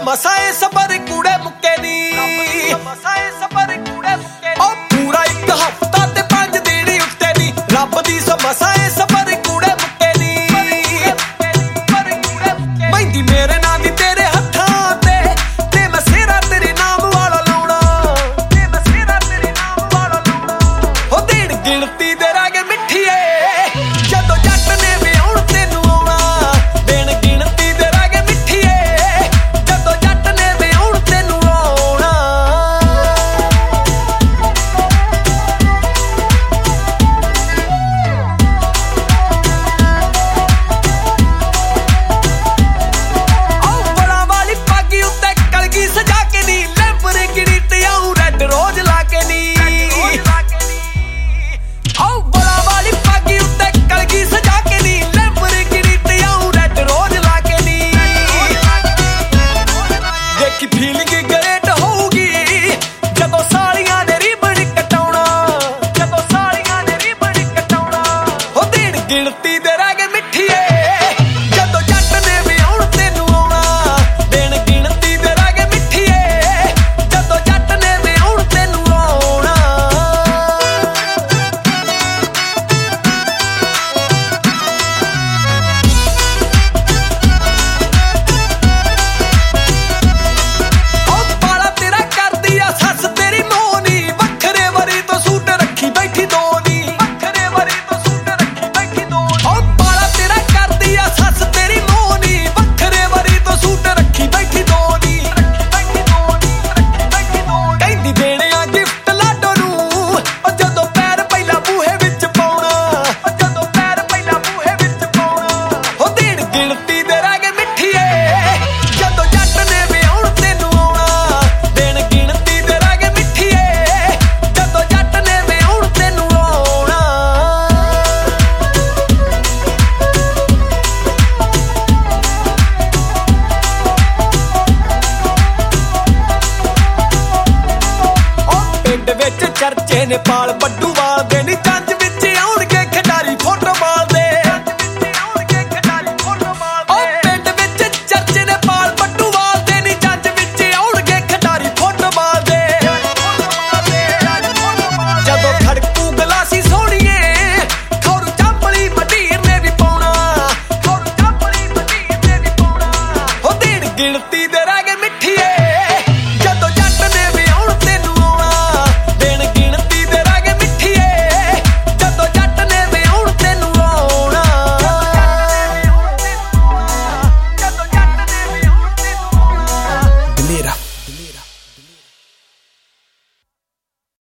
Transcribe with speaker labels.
Speaker 1: ਮਸਾ ਏ ਸਬਰ ਕੂੜੇ ਮੁੱਕੇ ਨੀ ਮਸਾ ਏ ਸਬਰ ਕੂੜੇ ਮੁੱਕੇ ਨੀ ਉਹ ਪੂਰਾ ਇੱਕ ਹਫਤਾ ਤੇ 5 ਦਿਨ ਉੱਤੇ ਨੀ ਰੱਬ ਦੀ ਮਸਾ ਏ ਸਬਰ ਕੂੜੇ ਮੁੱਕੇ ਨੀ ਮਹਿੰਦੀ ਮੇਰੇ ਨਾਂ ਦੀ ਤੇਰੇ ਹੱਥਾਂ ਤੇ ਮੈਂ ਸਿਰਾ ਤੇਰੇ ਨਾਮ ਵਾਲਾ ਲਾਉਣਾ ਤੇ ਮੈਂ ਸਿਰਾ ਤੇਰੇ ਨਾਮ ਵਾਲਾ ਲਾਉਣਾ ਹੋ ਦੇਣ ਗਿਣਤੀ ਦੇ ਰਾਗੇ ਮਿੱਠੀਏ ਜਦੋਂ ਜੱਟ ਨੇ ਵਿਆਹੁਣ ਤੈਨੂੰ ਆਉਣਾ ਦੇਣ ਗਿਣਤੀ ਦੇ ਰਾਗੇ ਮਿੱਠੀਏ ਜਦੋਂ ਜੱਟ ਨੇ ਵਿਆਹੁਣ ਤੈਨੂੰ ਆਉਣਾ ਆਹ ਬੜਾ ਵਾਲੀ ਪਾਗੀ ਉੱਤੇ ਕਲਗੀ ਸਜਾ ਕੇ ਨੀ ਲੈਂਬਰਗਿਨੀ ਤੇ ਆਉਂ ਰੈੱਡ ਰੋਜ਼ ਲਾ ਕੇ ਨੀ ਆਹ ਬੜਾ ਵਾਲੀ ਪਾਗੀ ਉੱਤੇ ਕਲਗੀ ਸਜਾ ਕੇ ਨੀ ਲੈਂਬਰਗਿਨੀ ਤੇ ਆਉਂ ਰੈੱਡ ਰੋਜ਼ ਲਾ ਕੇ ਨੀ ਦੇਖੀ ਫੀਲਿੰਗ ਗ੍ਰੇਟ ਹੋਊਗੀ ਜਦੋਂ ਸਾਲੀਆਂ ਨੇ ਰਿਬਨ ਕਟਾਉਣਾ ਜਦੋਂ ਸਾਲੀਆਂ ਨੇ ਰਿਬਨ ਕਟਾਉਣਾ ਹੋ ਦੇਣ ਗਿਣਤੀ ਦੇ ਰਾਗੇ ਮਿੱਠੀਏ ਜਦੋਂ ਜੱਟ ਨੇ ਵਿਆਹੁਣ ਤੈਨੂੰ ਆਉਣਾ ਦੇਣ ਗਿਣਤੀ ਦੇ ਰਾਗੇ ਮਿੱਠੀਏ ਜਦੋਂ ਜੱਟ ਨੇ ਵਿਆਹੁਣ ਤੈਨੂੰ ਆਉਣਾ ਉਹ ਬਾਲਾ ਤੇਰਾ ਕਰਦੀ ਆ ਸੱਸ ਤੇਰੀ ਮੋਹਨੀ ਵੱਖਰੇ ਵਰੀ ਤੋਂ ਸੂਟ ਰੱਖੀ ਬੈਠੀ ਦੋਨੀ ਵੱਖਰੇ ਵਰੀ ਤੋਂ ਸੂਟ ਰੱਖੀ ਬੈਠੀ ਦੋਨੀ ਉਹ ਬਾਲਾ ਤੇਰਾ ਕਰਦੀ ਆ ਸੱਸ ਤੇਰੀ ਮੋਹਨੀ ਵੱਖਰੇ ਵਰੀ ਤੋਂ ਸੂਟ ਰੱਖੀ ਬੈਠੀ ਦੋਨੀ ਕਹਿੰਦੀ ਦੇਣੇ ਆ ਗਿਫਟ ਲਾਡੋ ਨੂੰ ਉਹ ਜਦੋਂ ਪੈਰ ਪਹਿਲਾਂ ਬੂਹੇ ਵਿੱਚ ਪਾਉਣਾ ਉਹ ਜਦੋਂ ਪੈਰ ਪਹਿਲਾਂ ਬੂਹੇ ਵਿੱਚ ਪਾਉਣਾ ਹੋ ਦੇਣ ਗਿਣਤੀ ਦੇ ਰਾਗੇ ਮਿੱਠੀਏ ਜਦੋਂ ਜੱਟ ਨੇ ਵਿਆਹੁਣ ਤੈਨੂੰ ਆਉਣਾ ਦੇਣ ਗਿਣਤੀ ਦੇ ਰਾਗੇ ਮਿੱਠੀਏ ਜਦੋਂ ਜੱਟ ਨੇ ਵਿਆਹੁਣ ਤੈਨੂੰ ਆਉਣਾ ਉਹ ਪਿੰਡ ਵਿੱਚ ਚਰਚੇ ਨੇ ਪਾਲ ਬੱਡੂਵਾਲ ਦੇ ਨੀ